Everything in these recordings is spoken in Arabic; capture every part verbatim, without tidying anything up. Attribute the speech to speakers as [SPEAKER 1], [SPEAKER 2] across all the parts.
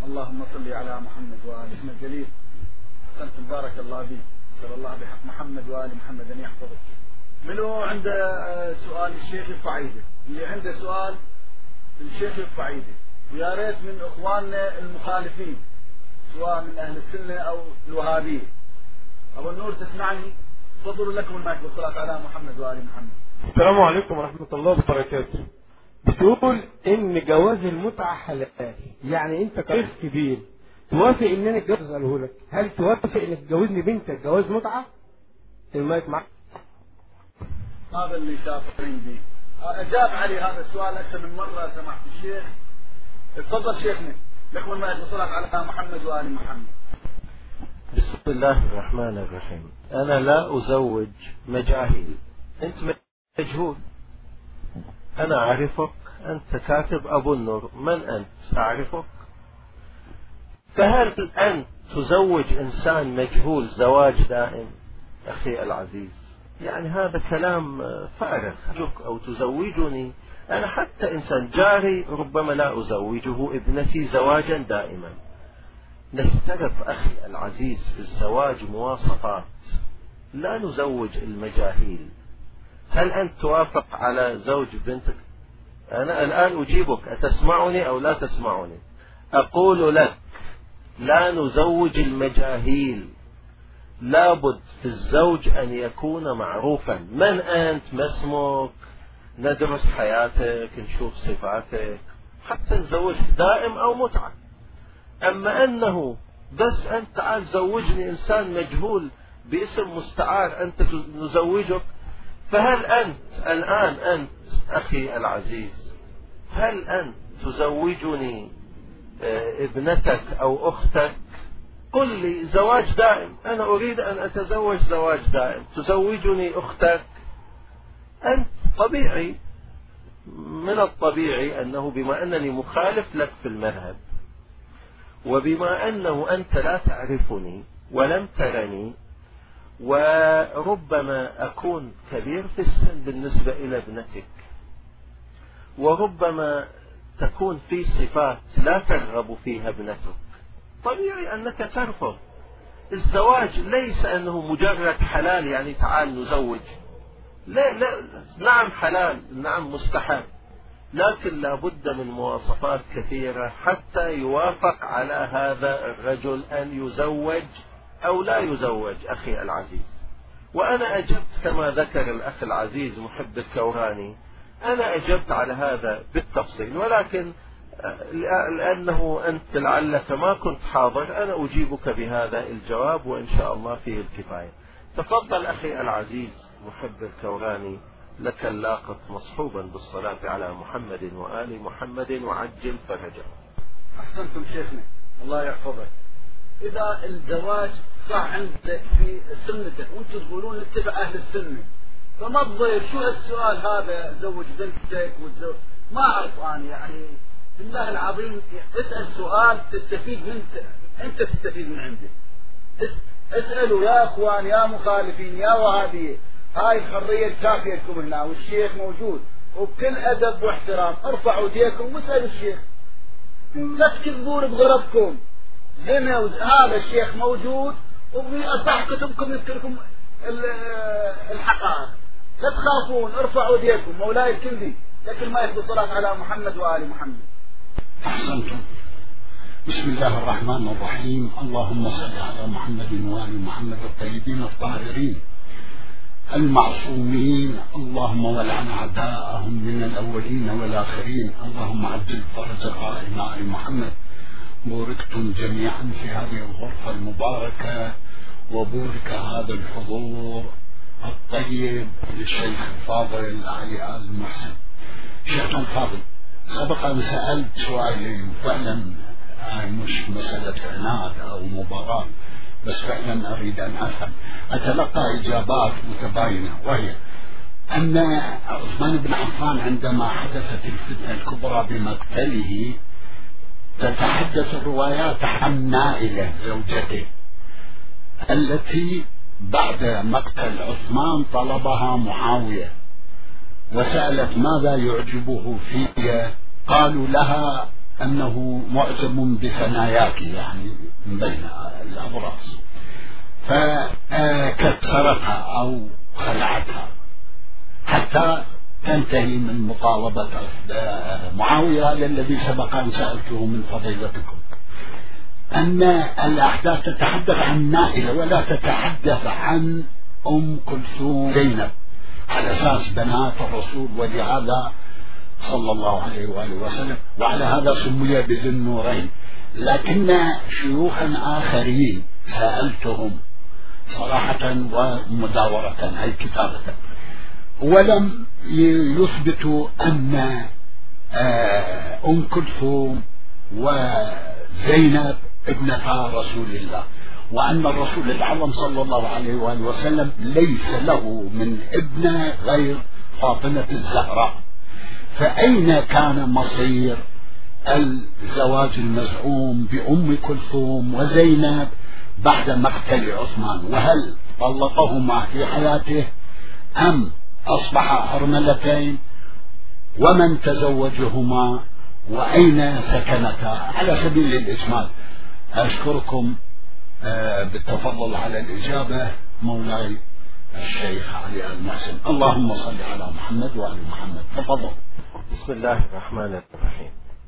[SPEAKER 1] اللهم صل على محمد وآل محمد. جليل أحسنتم، بارك الله بك. أسأل الله بحق محمد وآل محمد أن يحفظك. منو عنده سؤال الشيخ القعيدي؟ اللي عنده سؤال الشيخ القعيدي، ويا ريت من إخواننا المخالفين سواء من أهل السنة أو الوهابية. أبو النور تسمعني؟ تفضلوا لكم المايك والصلاة على محمد وآل محمد.
[SPEAKER 2] السلام عليكم ورحمة الله وبركاته. بتقول إن جواز المتعة حلال، يعني أنت كشخص كبير توافق إن أنا أتجوز؟ أسأله لك، هل توافق إنك تجوزني بنتك جواز متعة؟ المايك معك.
[SPEAKER 1] هذا اللي شافرين به. أجاب عليه هذا السؤال أكثر من مرة سماحة الشيخ. تفضل شيخنا، لكم المايك والصلاة على محمد وآل محمد.
[SPEAKER 3] بسم الله الرحمن الرحيم. أنا لا أزوج مجاهيل. أنت مجهول، أنا أعرفك، أنت كاتب أبو النور، من أنت؟ أعرفك. فهل أنت تزوج إنسان مجهول زواج دائم؟ أخي العزيز، يعني هذا كلام فارغ. أو تزوجني أنا حتى إنسان جاري ربما لا أزوجه ابنتي زواجا دائما. نفترض أخي العزيز في الزواج مواصفات، لا نزوج المجاهيل. هل أنت توافق على زوج بنتك؟ أنا الآن أجيبك، أتسمعني أو لا تسمعني؟ أقول لك لا نزوج المجاهيل. لابد في الزوج أن يكون معروفا. من أنت؟ ما اسمك؟ ندرس حياتك، نشوف صفاتك حتى نزوج دائم أو متعة. أما أنه بس أنت تعال زوجني إنسان مجهول باسم مستعار أنت نزوجك، فهل أنت الآن أنت أخي العزيز هل أنت تزوجني ابنتك أو أختك؟ قل لي زواج دائم، أنا أريد أن أتزوج زواج دائم، تزوجني أختك؟ أنت طبيعي، من الطبيعي أنه بما أنني مخالف لك في المذهب، وبما أنه أنت لا تعرفني ولم ترني، وربما أكون كبير في السن بالنسبة إلى ابنتك، وربما تكون في صفات لا ترغب فيها ابنتك، طبيعي أنك ترفض. الزواج ليس أنه مجرد حلال يعني تعال نزوج، لا لا، نعم حلال، نعم مستحب، لكن لا بد من مواصفات كثيرة حتى يوافق على هذا الرجل أن يزوج أو لا يزوج أخي العزيز. وأنا أجبت كما ذكر الأخ العزيز محب الكوراني، أنا أجبت على هذا بالتفصيل، ولكن لأنه أنت لعلك ما كنت حاضر أنا أجيبك بهذا الجواب وإن شاء الله فيه الكفاية. تفضل أخي العزيز محب الكوراني، لك اللاقط مصحوبا بالصلاة على محمد وآل محمد وعجل فرجه.
[SPEAKER 1] أحسنتم شيخنا، الله يحفظك. إذا الزواج صح عندك في سنتك وأنتم تقولون نتبع أهل السنة، فما تضير شو السؤال هذا زوج بنتك وتزوج؟ ما أعرف أنا، يعني بالله العظيم اسأل سؤال تستفيد منه، أنت تستفيد من عنده. اسألوا يا أخوان يا مخالفين يا وهابية، هاي الحرية الكافية لكم هنا، والشيخ موجود وبكل أدب واحترام، ارفعوا ايديكم واسألوا الشيخ، لا تكذبون بغرضكم. هنا هذا الشيخ موجود وبأصح كتبكم يذكركم الحقائق، لا تخافون، ارفعوا ايديكم. مولاي الكندي لكن ما يحب الصلاة على محمد وآل محمد.
[SPEAKER 4] أحسنتم. بسم الله الرحمن الرحيم. اللهم صل على محمد وآل محمد الطيبين الطاهرين المعصومين، اللهم ولعن أعداءهم من الأولين والآخرين، اللهم عجل فرج قائم آل محمد. بوركتم جميعا في هذه الغرفة المباركة، وبورك هذا الحضور الطيب للشيخ الفاضل علي آل محسن. شيخنا الفاضل، سبق أن سألت سؤالين، فعلا مش مسألة عناد أو مباراة، بس فعلا أريد أن أفهم. أتلقى إجابات متباينة، وهي أن عثمان بن عفان عندما حدثت الفتنة الكبرى بمقتله تتحدث الروايات عن نائلة زوجته التي بعد مقتل عثمان طلبها معاوية وسألت ماذا يعجبه فيها، قالوا لها أنه معجب بثناياك يعني من بين الأبراز، فكسرتها أو خلعتها حتى تنتهي من مطالبة معاوية الذي سبق أن سألته من فضيلتكم أن الأحداث تتحدث عن نائلة ولا تتحدث عن أم كلثوم زينب على أساس بنات الرسول، ولهذا صلى الله عليه وآله وسلم، وعلى هذا سمي بذي النورين. لكن شيوخا آخرين سألتهم صراحة ومداورة أي كتابة ولم يثبتوا أن أم كلثوم وزينب ابنتا رسول الله، وأن الرسول الأعظم صلى الله عليه وآله وسلم ليس له من ابنة غير فاطمة الزهراء. فأين كان مصير الزواج المزعوم بأم كلثوم وزينب بعد مقتل عثمان؟ وهل طلقهما في حياته أم أصبحا أرملتين؟ ومن تزوجهما وأين سكنتا؟ على سبيل الإجمال أشكركم بالتفضل على الإجابة مولاي الشيخ علي المحسن. اللهم صل على محمد وآل محمد. تفضل.
[SPEAKER 3] بسم الله الرحمن الرحيم.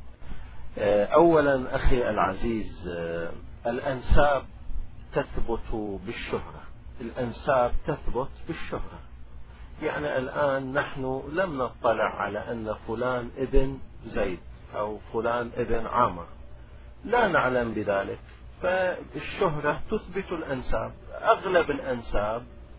[SPEAKER 3] أولا أخي العزيز، الأنساب تثبت بالشهرة، الأنساب تثبت بالشهرة. يعني الآن نحن لم نطلع على أن فلان ابن زيد أو فلان ابن عامر، لا نعلم بذلك، فالشهرة تثبت الأنساب. أغلب الأنساب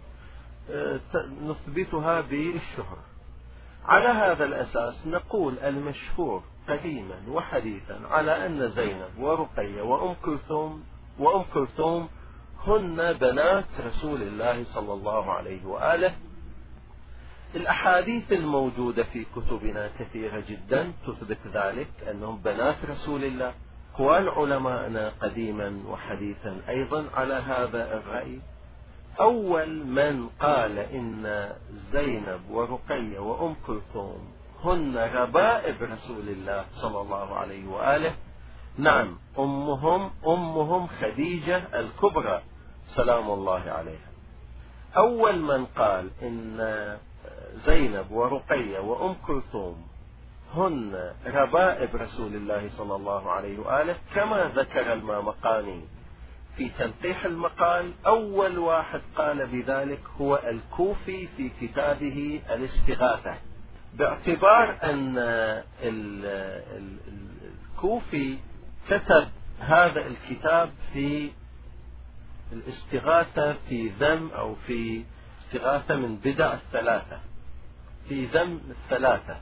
[SPEAKER 3] نثبتها بالشهرة. على هذا الأساس نقول المشهور قديما وحديثا على أن زينب ورقية وأم كلثوم وأم كلثوم هن بنات رسول الله صلى الله عليه وآله. الأحاديث الموجودة في كتبنا كثيرة جدا تثبت ذلك، أنهم بنات رسول الله. أقوال علماءنا قديما وحديثا أيضا على هذا الرأي. أول من قال إن زينب ورقية وأم كلثوم هن ربائب رسول الله صلى الله عليه وآله، نعم، أمهم أمهم خديجة الكبرى سلام الله عليها. أول من قال إن زينب ورقية وأم كلثوم هن ربائب رسول الله صلى الله عليه وآله كما ذكر المامقاني في تنقيح المقال، أول واحد قال بذلك هو الكوفي في كتابه الاستغاثة، باعتبار أن الكوفي كتب هذا الكتاب في الاستغاثة في ذم أو في استغاثة من بدع الثلاثة، في ذم الثلاثة.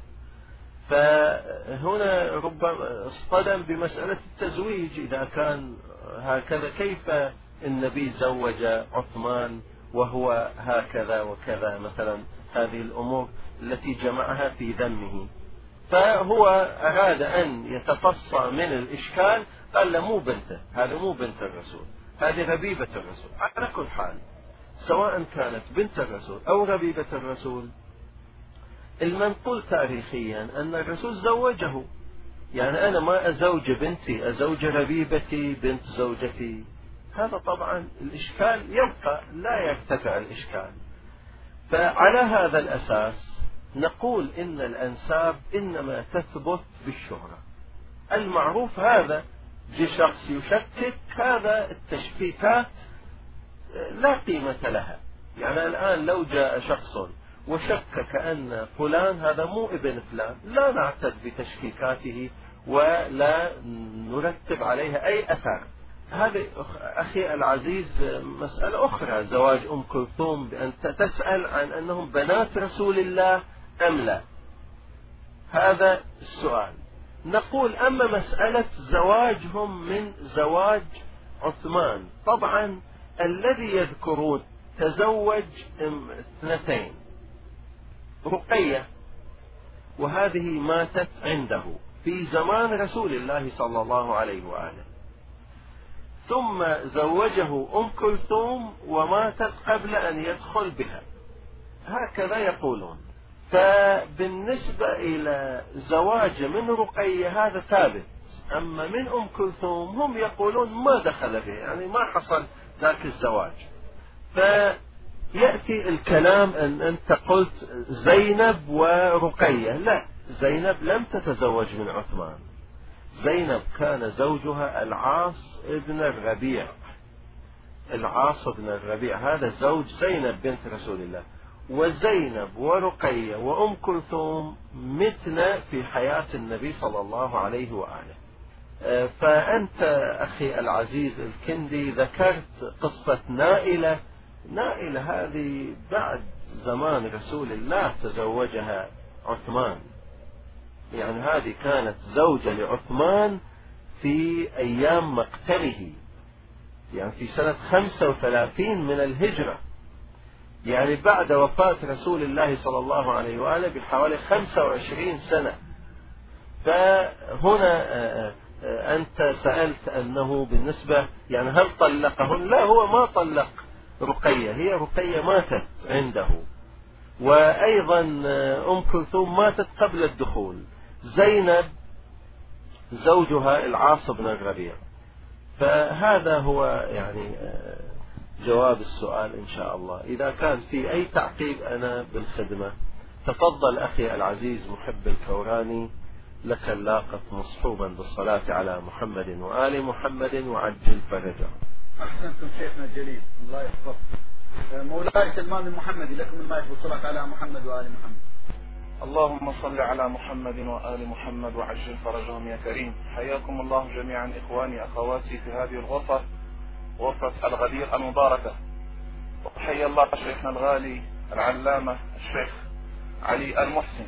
[SPEAKER 3] فهنا ربما اصطدم بمسألة التزويج، إذا كان هكذا كيف النبي زوج عثمان وهو هكذا وكذا مثلا، هذه الأمور التي جمعها في ذمه. فهو أراد أن يتفصى من الإشكال، قال له مو بنته، هذا مو بنت الرسول، هذه ربيبة الرسول. على كل حال سواء كانت بنت الرسول أو ربيبة الرسول، المنقول تاريخيا أن الرسول زوجه. يعني أنا ما أزوج بنتي، أزوج ربيبتي بنت زوجتي، هذا طبعا الإشكال يبقى، لا يرتفع الإشكال. فعلى هذا الأساس نقول إن الأنساب إنما تثبت بالشهرة. المعروف هذا، جي شخص يشكك، هذا التشكيكات لا قيمة لها. يعني الآن لو جاء شخص وشكك أن فلان هذا مو ابن فلان، لا نعتد بتشكيكاته ولا نرتب عليها أي أثر. هذه أخي العزيز مسألة أخرى، زواج أم كلثوم، بأن تسأل عن أنهم بنات رسول الله أم لا، هذا السؤال. نقول أما مسألة زواجهم من زواج عثمان، طبعا الذي يذكرون تزوج اثنتين، رقية وهذه ماتت عنده في زمان رسول الله صلى الله عليه وآله، ثم زوجه أم كلثوم وماتت قبل أن يدخل بها، هكذا يقولون. فبالنسبة إلى زواج من رقية هذا ثابت، أما من أم كلثوم هم يقولون ما دخل به، يعني ما حصل ذاك الزواج. فيأتي الكلام أن أنت قلت زينب ورقية، لا، زينب لم تتزوج من عثمان، زينب كان زوجها العاص ابن الربيع، العاص ابن الربيع هذا زوج زينب بنت رسول الله. وزينب ورقية وأم كلثوم متنا في حياة النبي صلى الله عليه وآله. فأنت أخي العزيز الكندي ذكرت قصة نائلة، نائلة هذه بعد زمان رسول الله تزوجها عثمان، يعني هذه كانت زوجة لعثمان في أيام مقتله، يعني في سنة خمسة وثلاثين من الهجرة، يعني بعد وفاة رسول الله صلى الله عليه وآله بحوالي خمسة وعشرين سنة. فهنا أنت سألت أنه بالنسبة يعني هل طلقهن؟ لا، هو ما طلق رقية، هي رقية ماتت عنده، وأيضا أم كلثوم ماتت قبل الدخول، زينب زوجها العاص بن الربيع. فهذا هو يعني جواب السؤال إن شاء الله. إذا كان في أي تعقيب أنا بالخدمة. تفضل أخي العزيز محب الكوراني، لك اللاقط مصحوبا بالصلاة على محمد وآل محمد وعجل فرجه.
[SPEAKER 1] أحسنتم شيخنا الجليل، الله يحفظك. مولاي سلمان المحمدي، لكم المايك بالصلاة على محمد وآل محمد.
[SPEAKER 5] اللهم صل على محمد وآل محمد وعجل فرجهم يا كريم. حياكم الله جميعا إخواني أخواتي في هذه الغرفة، غرفة الغدير المباركة. وحيا الله شيخنا الغالي العلامة الشيخ علي المحسن.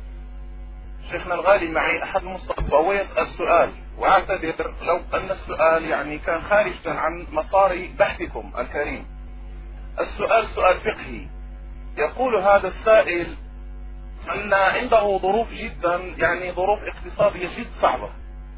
[SPEAKER 5] شيخنا الغالي معي أحد المصطفى وهو يسأل سؤال، وأعتذر لو أن السؤال يعني كان خارجا عن مسار بحثكم الكريم. السؤال سؤال فقهي. يقول هذا السائل أن عنده ظروف جدا يعني ظروف اقتصادية جد صعبة،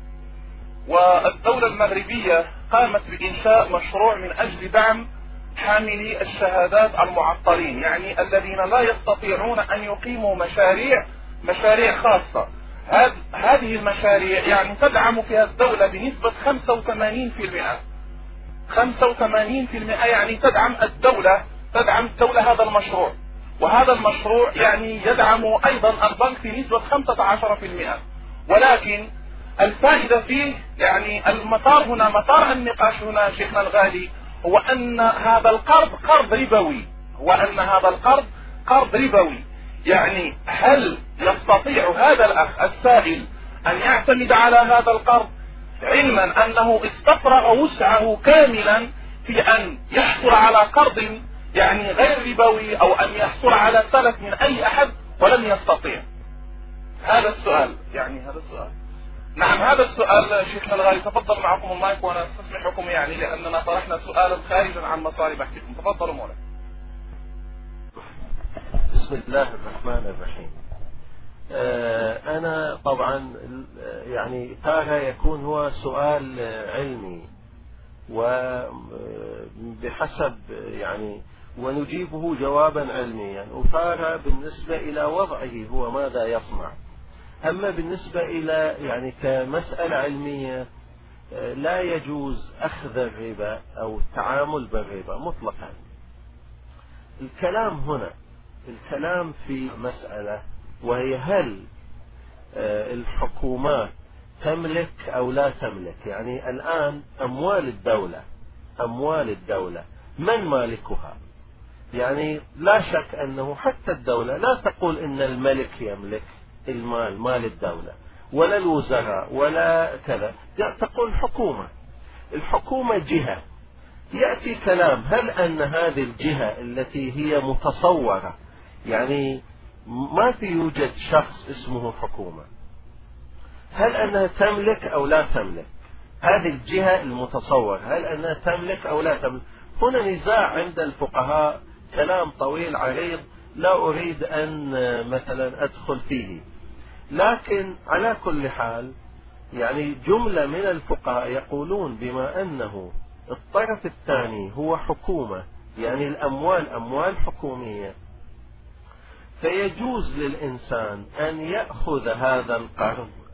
[SPEAKER 5] والدولة المغربية قامت بإنشاء مشروع من أجل دعم حاملي الشهادات المعطلين، يعني الذين لا يستطيعون أن يقيموا مشاريع مشاريع خاصة. هذه المشاريع يعني تدعم فيها الدولة بنسبة خمسة وثمانين بالمئة، خمسة وثمانين بالمئة يعني تدعم الدولة تدعم الدولة هذا المشروع. وهذا المشروع يعني يدعم أيضا البنك في نسبة خمسة عشر بالمئة. ولكن الفائدة فيه يعني المطار هنا مطار النقاش هنا شيخنا الغالي هو أن هذا القرض قرض ربوي، هو أن هذا القرض قرض ربوي. يعني هل يستطيع هذا الأخ السائل أن يعتمد على هذا القرض علما أنه استفرغ وسعه كاملا في أن يحصل على قرض يعني غير ربوي أو أن يحصل على سلف من أي أحد ولم يستطيع؟ هذا السؤال، يعني هذا السؤال. نعم هذا السؤال شيخنا الغالي. تفضل معكم المايك وأنا استسمحكم يعني لأننا طرحنا سؤالا خارجا عن مسار بحثكم. تفضلوا مولانا.
[SPEAKER 3] بسم الله الرحمن الرحيم. أنا طبعا يعني تارة يكون هو سؤال علمي وبحسب يعني ونجيبه جوابا علميا، وتارة بالنسبة إلى وضعه هو ماذا يصنع. أما بالنسبة إلى يعني كمسألة علمية لا يجوز أخذ الربا أو التعامل بالربا مطلقا. الكلام هنا الكلام في مسألة وهي هل الحكومات تملك أو لا تملك. يعني الآن أموال الدولة أموال الدولة من مالكها؟ يعني لا شك أنه حتى الدولة لا تقول إن الملك يملك المال مال الدولة ولا الوزراء ولا كذا، تقول الحكومة. الحكومة جهة. يأتي كلام هل أن هذه الجهة التي هي متصورة يعني ما في يوجد شخص اسمه حكومة، هل أنها تملك أو لا تملك؟ هذه الجهة المتصورة هل أنها تملك أو لا تملك؟ هنا نزاع عند الفقهاء، كلام طويل عريض لا أريد أن مثلا أدخل فيه. لكن على كل حال يعني جملة من الفقهاء يقولون بما أنه الطرف الثاني هو حكومة، يعني الأموال أموال حكومية، فيجوز للإنسان أن يأخذ هذا القرض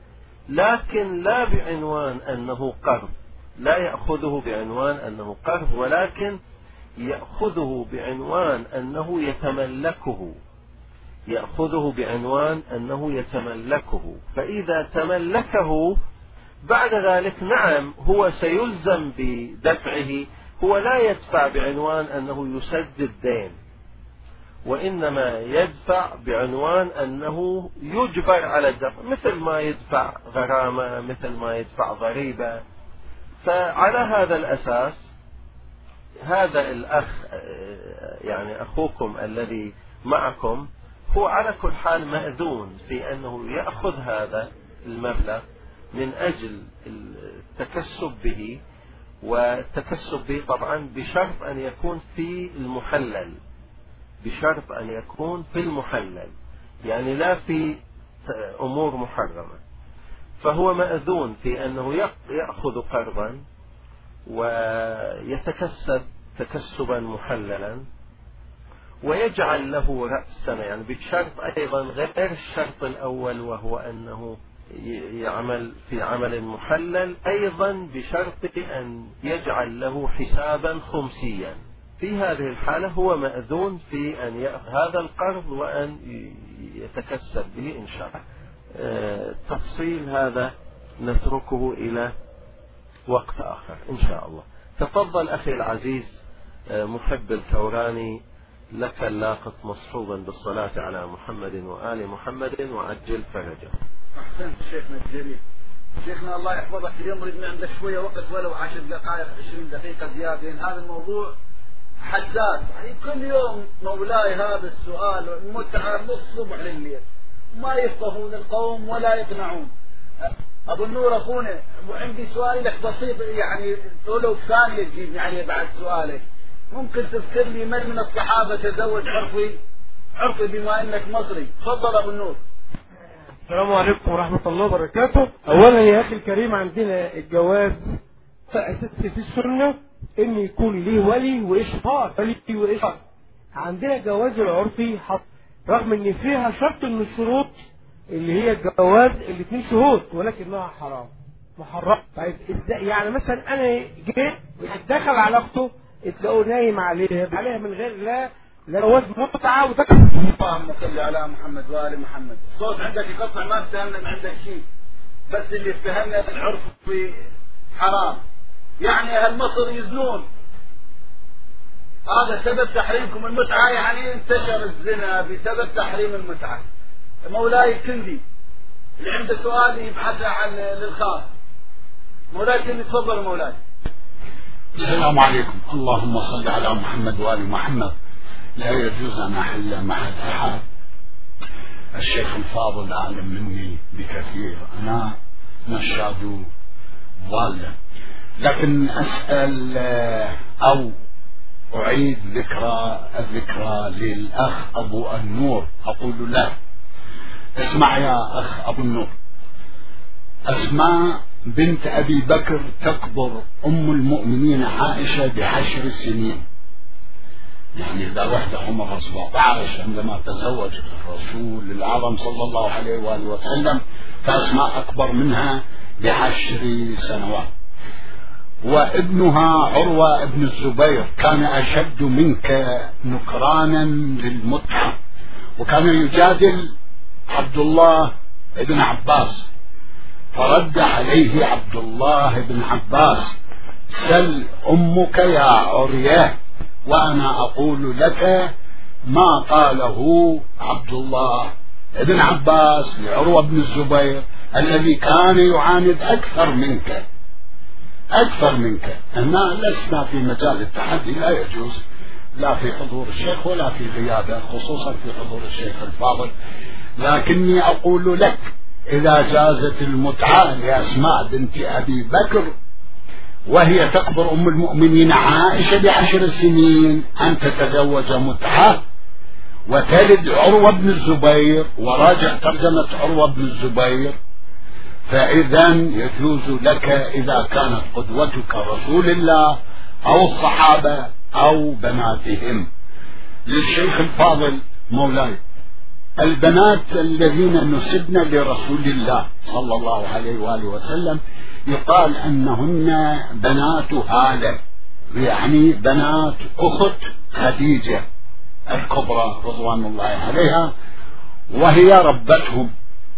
[SPEAKER 3] لكن لا بعنوان أنه قرض، لا يأخذه بعنوان أنه قرض، ولكن يأخذه بعنوان أنه يتملكه، يأخذه بعنوان أنه يتملكه. فإذا تملكه بعد ذلك نعم هو سيلزم بدفعه، هو لا يدفع بعنوان أنه يسدد دين، وإنما يدفع بعنوان أنه يجبر على الدفع، مثل ما يدفع غرامة، مثل ما يدفع ضريبة. فعلى هذا الأساس هذا الأخ يعني أخوكم الذي معكم هو على كل حال مأذون في أنه يأخذ هذا المبلغ من أجل التكسب به، والتكسب به طبعا بشرط أن يكون في المحلل، بشرط أن يكون في المحلل، يعني لا في أمور محرمة. فهو مأذون في أنه يأخذ قرضا ويتكسب تكسبا محللا، ويجعل له رأسا، يعني بشرط أيضا غير الشرط الأول وهو أنه يعمل في عمل محلل، أيضا بشرط أن يجعل له حسابا خمسيا. في هذه الحالة هو مأذون في أن يأخذ هذا القرض وأن يتكسب به إن شاء الله. أه تفصيل هذا نتركه إلى وقت آخر إن شاء الله. تفضل أخي العزيز أه محب الكوراني، لك اللاقط مصحوبا بالصلاة على محمد وآل محمد وعجل فرجه.
[SPEAKER 1] أحسنت شيخنا الجليل. شيخنا الله يحفظك، اليوم نريد من عندك شوية وقت ولو عشر دقائق عشرين دقيقة زيادة، لأن هذا الموضوع حساس. يعني كل يوم مولاي هذا السؤال المتعة من الصبح لليل، ما يفقهون القوم ولا يقنعون. أبو النور أخونا، وعندي سؤال لك بسيط، يعني ولو ثانية تجيبني عليه بعد سؤالك. ممكن تذكر لي من من الصحابة تزوج عرفي؟ عرفي بما أنك مصري. تفضل أبو النور.
[SPEAKER 2] السلام عليكم ورحمة الله وبركاته. أولا يا أخي الكريم، عندنا الجواز أساسي في السنة إن يكون ليه ولي وإشهار، ولي وإشهار. عندنا جواز العرفي حط، رغم إن فيها شرط من الشروط اللي هي الجواز الاثنين شهود، ولكنها حرام محرم. طيب ازاي؟ يعني مثلا أنا جيت دخل على أخته تلاقوا نايم عليها عليها من غير لا لا جواز متعة وتكفي.
[SPEAKER 1] اللهم صل على محمد وآل محمد. الصوت عندك يقطع، ما افتهمنا من عندك شيء، بس اللي افتهمنا العرف في حرام، يعني أهل مصر يزنون، هذا سبب تحريمكم المتعة، يعني انتشر الزنا بسبب تحريم المتعة. مولاي الكندي اللي عنده سؤال يبحث عن للخاص. مولاي الكندي تفضل مولاي.
[SPEAKER 4] السلام عليكم. اللهم صل على محمد وآل محمد. لا يجوز أن أحل محل أحد. الشيخ الفاضل أعلم مني بكثير، أنا نشاد ضالة، لكن أسأل أو أعيد ذكرى الذكرى للأخ أبو النور. أقول له اسمع يا أخ أبو النور، أسماء بنت أبي بكر تكبر أم المؤمنين عائشة بعشر سنين. يعني إذا رحت عمر سبعة عشر عندما تزوج الرسول الأعظم صلى الله عليه وآله وسلم، فأسماء أكبر منها بعشر سنوات. وابنها عروة ابن الزبير كان أشد منك نكرانا للمتعة، وكان يجادل عبد الله ابن عباس، فرد عليه عبد الله بن عباس: سل أمك يا عرية، وأنا أقول لك ما قاله عبد الله ابن عباس لعروة بن الزبير الذي كان يعاند أكثر منك أكثر منك. أنا لسنا في مجال التحدي، لا يجوز لا في حضور الشيخ ولا في غيابه، خصوصا في حضور الشيخ الفاضل. لكني أقول لك إذا جازت المتعة لأسماء بنت أبي بكر وهي تكبر أم المؤمنين عائشة بعشر سنين أن تتزوج متعة وتلد عروة بن الزبير، وراجع ترجمة عروة بن الزبير، فإذا يجوز لك إذا كانت قدوتك رسول الله أو الصحابة أو بناتهم. للشيخ الفاضل مولاي، البنات الذين نسبن لرسول الله صلى الله عليه وآله وسلم يقال أنهن بنات هالة، يعني بنات أخت خديجة الكبرى رضوان الله عليها، وهي ربتهم.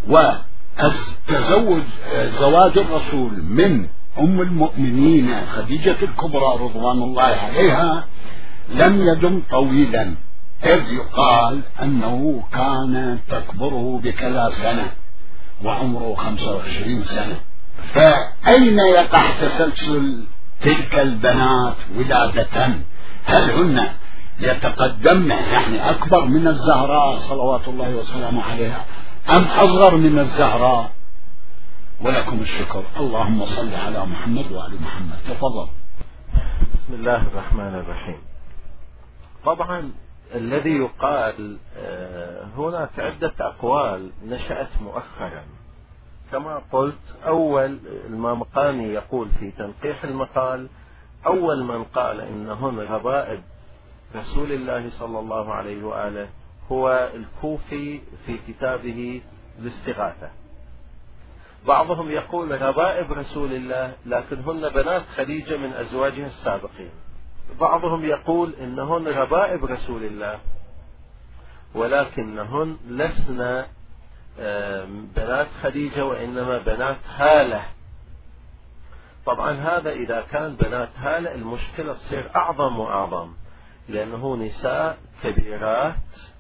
[SPEAKER 4] وتزوج زواج الرسول من أم المؤمنين خديجة الكبرى رضوان الله عليها لم يدم طويلا، إذ يقال أنه كان تكبره بكذا سنة وعمره خمسة وعشرين سنة. فأين يقع تسلسل تلك البنات ولادة؟ هل هن يتقدمن يعني أكبر من الزهراء صلوات الله وسلامه عليها أم أصغر من الزهراء؟ ولكم الشكر. اللهم صل على محمد وآل محمد. تفضل.
[SPEAKER 3] بسم الله الرحمن الرحيم. طبعا الذي يقال هناك عدة أقوال نشأت مؤخرا. كما قلت، أول المامقاني يقول في تنقيح المقال: أول من قال إنهن ربائب رسول الله صلى الله عليه وآله هو الكوفي في كتابه الاستغاثة. بعضهم يقول ربائب رسول الله لكنهن بنات خديجة من أزواجها السابقين. بعضهم يقول إنهن ربائب رسول الله ولكنهن لسنا بنات خديجة وإنما بنات هالة. طبعا هذا إذا كان بنات هالة المشكلة تصير أعظم وأعظم، لأنه نساء كبيرات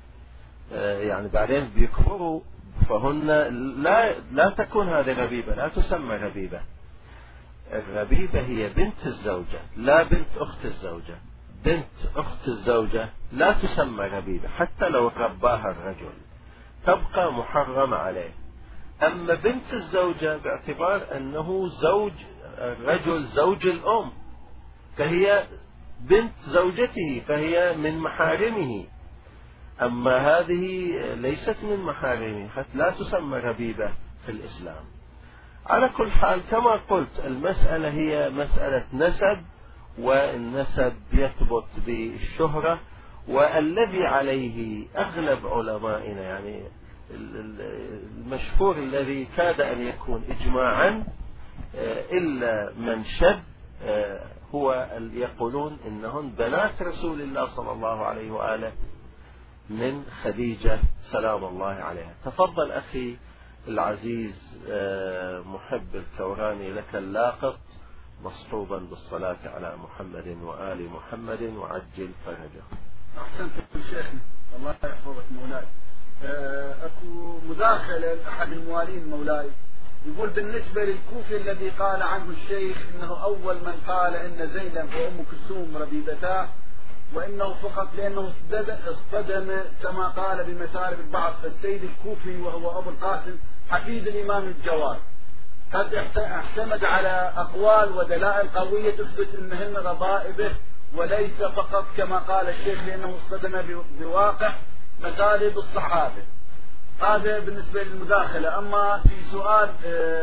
[SPEAKER 3] يعني بعدين بيكبروا، فهن لا لا تكون هذه ربيبة، لا تسمى ربيبة. الربيبة هي بنت الزوجة لا بنت أخت الزوجة. بنت أخت الزوجة لا تسمى ربيبة حتى لو رباها الرجل، تبقى محرمة عليه. أما بنت الزوجة باعتبار أنه زوج الرجل زوج الأم، فهي بنت زوجته، فهي من محارمه. أما هذه ليست من محارمه حتى لا تسمى ربيبة في الإسلام. على كل حال كما قلت المسألة هي مسألة نسب، والنسب يثبت بالشهرة، والذي عليه أغلب علمائنا يعني المشهور الذي كاد أن يكون إجماعا إلا من شد هو يقولون إنهن بنات رسول الله صلى الله عليه وآله من خديجة سلام الله عليها. تفضل أخي العزيز محب الكوراني لك اللاقط مصحوبا بالصلاة على محمد وآل محمد وعجل فرجه.
[SPEAKER 1] أحسنت شيخنا، الله يحفظك مولاي. أكو مداخلة لأحد الموالين مولاي، يقول بالنسبة للكوفي الذي قال عنه الشيخ إنه أول من قال إن زينب وأم كلثوم ربيبتا، وإنه فقط لأنه اصطدم كما قال بمثارب البعض، فالسيد الكوفي وهو أبو القاسم حفيد الإمام الجواد قد اعتمد على أقوال ودلائل قوية تثبت أنهن ربائبه وليس فقط كما قال الشيخ لأنه اصطدم بواقع مثالب الصحابة. هذا بالنسبة للمداخلة. أما في سؤال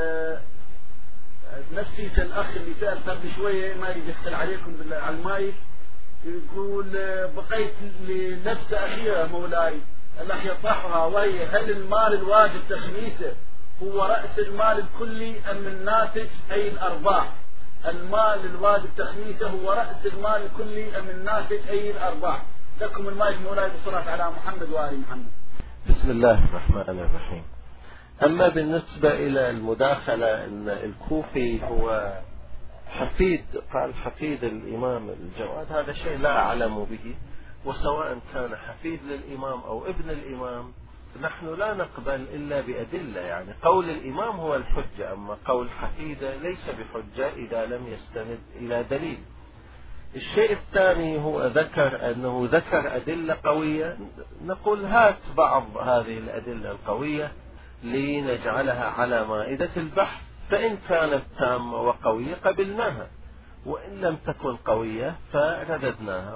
[SPEAKER 1] نفسي الأخ اللي سأل قبل شوية ما يريد يدخل عليكم على المايك، يقول بقيت لنفس أخيرة مولاي الأخ يطرحها، وهي هل المال الواجب تخميسه هو رأس المال الكلي أم الناتج أي الأرباح؟ المال الواجب تخميسه هو رأس المال الكلي أم الناتج أي الأرباح؟ لكم المايك مولاي بالصلاة على محمد وآل محمد.
[SPEAKER 3] بسم الله الرحمن الرحيم. أما بالنسبة إلى المداخلة أن الكوفي هو حفيد، قال حفيد الإمام الجواد، هذا شيء لا أعلم به، وسواء كان حفيد للإمام أو ابن الإمام نحن لا نقبل إلا بأدلة. يعني قول الإمام هو الحجة، أما قول حفيده ليس بحجة إذا لم يستند إلى دليل. الشيء الثاني هو ذكر أنه ذكر أدلة قوية، نقول هات بعض هذه الأدلة القوية لنجعلها على مائدة البحث، فإن كانت تامة وقوية قبلناها، وإن لم تكن قوية فرددناها.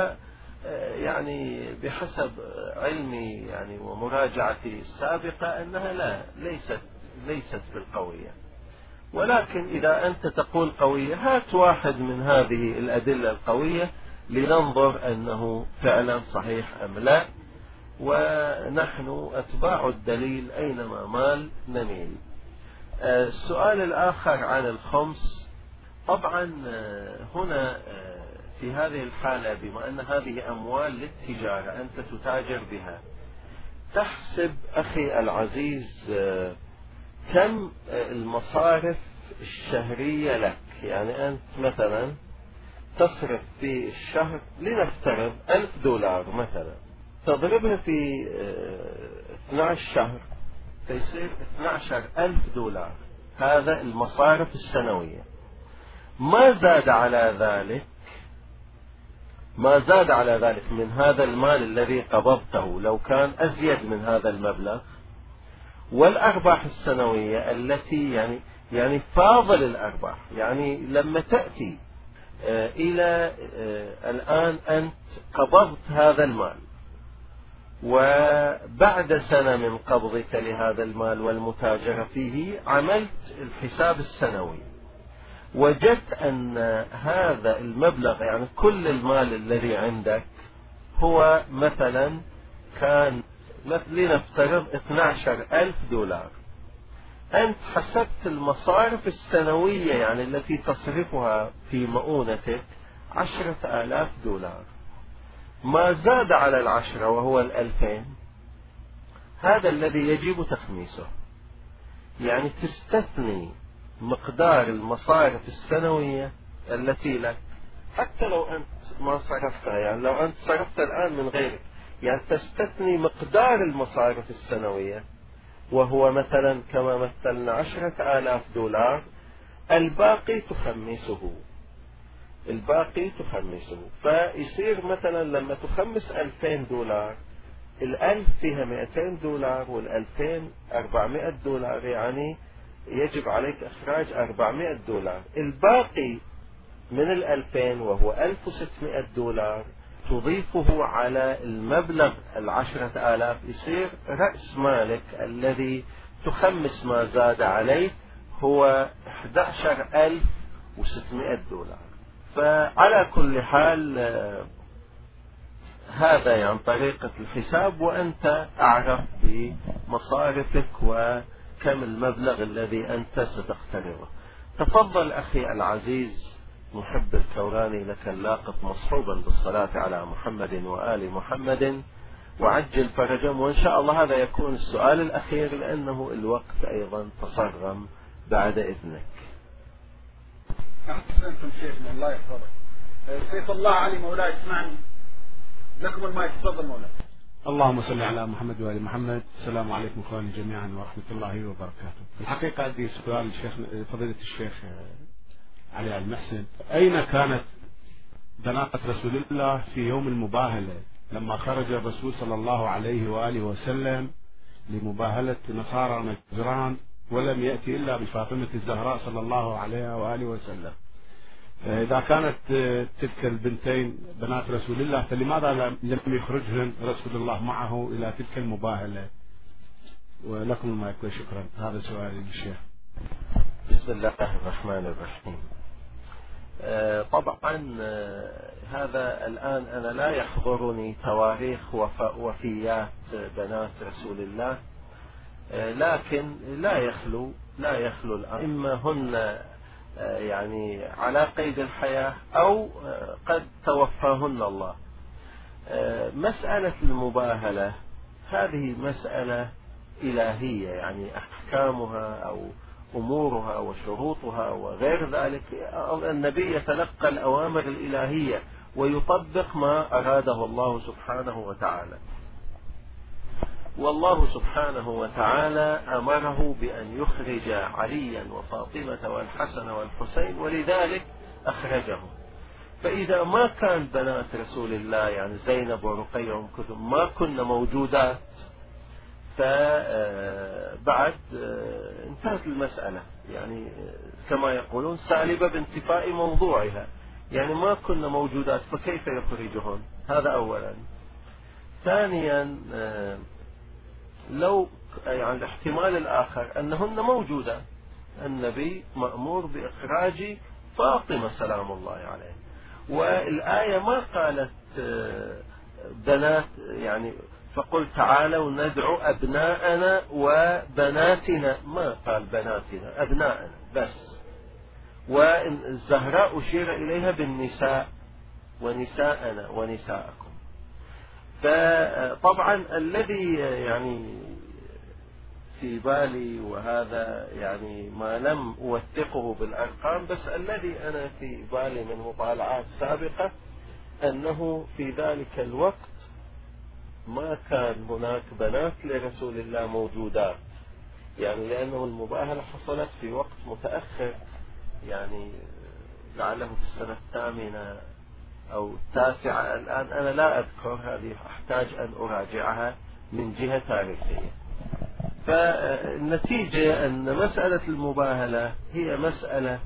[SPEAKER 3] ويعني بحسب علمي يعني ومراجعتي السابقة أنها لا ليست ليست بالقوية، ولكن إذا أنت تقول قوية هات واحد من هذه الأدلة القوية لننظر أنه فعلا صحيح أم لا. ونحن أتباع الدليل أينما مال نميل. السؤال الآخر عن الخمس، طبعا هنا في هذه الحالة بما أن هذه أموال للتجارة أنت تتاجر بها، تحسب أخي العزيز كم المصارف الشهرية لك. يعني أنت مثلا تصرف في الشهر لنفترض ألف دولار مثلا، تضربها في اثني عشر شهر فيصير اثني عشر ألف دولار، هذا المصارف السنوية. ما زاد على ذلك ما زاد على ذلك من هذا المال الذي قبضته لو كان أزيد من هذا المبلغ، والأرباح السنوية التي يعني يعني فاضل الأرباح. يعني لما تأتي إلى الآن أنت قبضت هذا المال، وبعد سنة من قبضك لهذا المال والمتاجرة فيه عملت الحساب السنوي، وجدت أن هذا المبلغ يعني كل المال الذي عندك هو مثلا كان لنفترض اثني عشر ألف دولار. أنت حسبت المصارف السنوية يعني التي تصرفها في مؤونتك عشرة آلاف دولار. ما زاد على العشرة وهو الألفين هذا الذي يجب تخميسه. يعني تستثني مقدار المصارف السنوية التي لك، حتى لو أنت ما صرفتها، يعني لو أنت صرفت الآن من غيرك، يعني تستثني مقدار المصارف السنوية وهو مثلا كما مثلنا عشرة آلاف دولار، الباقي تخمسه الباقي تخمسه فيصير مثلا لما تخمس ألفين دولار، الألف فيها مئتين دولار والألفين أربعمائة دولار، يعني يجب عليك إخراج أربعمائة دولار. الباقي من الألفين وهو ألف وستمائة دولار تضيفه على المبلغ العشرة آلاف، يصير رأس مالك الذي تخمس ما زاد عليه هو أحد عشر ألف وستمائة دولار. فعلى كل حال هذا يعني طريقة الحساب، وأنت أعرف بمصارفك وكم المبلغ الذي أنت ستقترضه. تفضل أخي العزيز محب الكوراني لك اللاقط مصحوبا بالصلاة على محمد وآل محمد وعجل فرجهم. وإن شاء الله هذا يكون السؤال الأخير لأنه الوقت أيضا تصرم بعد إذنك.
[SPEAKER 1] أحسنتم شيخنا الله يحفظك. سيف الله علي مولاي اسمعني، لكم المايك، تفضل مولاي.
[SPEAKER 2] اللهم صل على محمد وآل محمد. السلام عليكم اخواني جميعا ورحمة الله وبركاته. في الحقيقة عندي سؤال الشيخ فضيلة الشيخ علي المحسن، أين كانت بنات رسول الله في يوم المباهلة لما خرج الرسول صلى الله عليه وآله وسلم لمباهلة نصارى نجران ولم يأتي إلا بفاطمة الزهراء صلى الله عليه وآله وسلم؟ إذا كانت تلك البنتين بنات رسول الله فلماذا لم يخرجهن رسول الله معه إلى تلك المباهلة؟ ولكم المايك وشكرا. هذا سؤالي للشيخ.
[SPEAKER 3] بسم الله الرحمن الرحيم. طبعا هذا الآن أنا لا يحضرني تواريخ وفيات بنات رسول الله، لكن لا يخلو لا يخلو الأئمة هن يعني على قيد الحياة أو قد توفاهن الله. مسألة المباهلة هذه مسألة إلهية، يعني أحكامها أو أمورها وشروطها وغير ذلك النبي يتلقى الأوامر الإلهية ويطبق ما أراده الله سبحانه وتعالى. والله سبحانه وتعالى أمره بأن يخرج عليا وفاطمة والحسن والحسين ولذلك أخرجهم. فإذا ما كان بنات رسول الله يعني زينب ورقية وأم كلثوم ما كن موجودات، فبعد انتهت المسألة، يعني كما يقولون سالبة بانتفاء موضوعها، يعني ما كنا موجودات فكيف يخرجهن؟ هذا أولا. ثانيا لو يعني الاحتمال الآخر أنهن موجودة، النبي مأمور بإخراج فاطمة سلام الله عليه، والآية ما قالت بنات يعني فقل تعالوا ندعو أبناءنا وبناتنا، ما قال بناتنا، أبناءنا بس. والزهراء أشير إليها بالنساء، ونساءنا ونساءكم. فطبعا الذي يعني في بالي، وهذا يعني ما لم أوثقه بالأرقام، بس الذي أنا في بالي من مطالعات سابقة أنه في ذلك الوقت ما كان هناك بنات لرسول الله موجودات، يعني لأنه المباهلة حصلت في وقت متأخر، يعني لعله في السنة الثامنة أو التاسعة، الآن أنا لا أذكر، هذه أحتاج أن أراجعها من جهة تاريخية. فالنتيجة أن مسألة المباهلة هي مسألة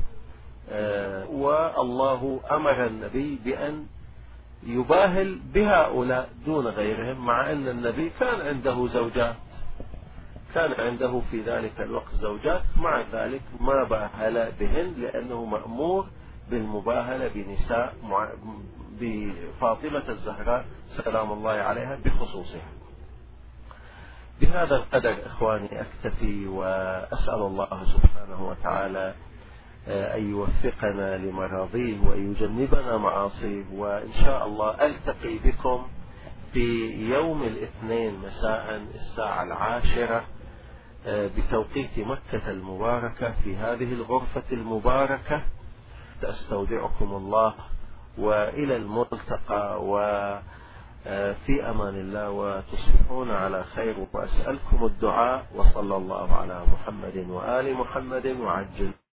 [SPEAKER 3] والله أمر النبي بأن يباهل بهؤلاء دون غيرهم، مع أن النبي كان عنده زوجات، كان عنده في ذلك الوقت زوجات، مع ذلك ما باهل بهن لأنه مأمور بالمباهلة بنساء بفاطمة الزهراء سلام الله عليها بخصوصها. بهذا القدر إخواني أكتفي، وأسأل الله سبحانه وتعالى أن يوفقنا لمراضيه وأن يجنبنا معاصيه. وإن شاء الله ألتقي بكم في يوم الاثنين مساء الساعة العاشرة بتوقيت مكة المباركة في هذه الغرفة المباركة. أستودعكم الله وإلى الملتقى، وفي أمان الله، وتصبحون على خير، وأسألكم الدعاء، وصلى الله على محمد وآل محمد وعجل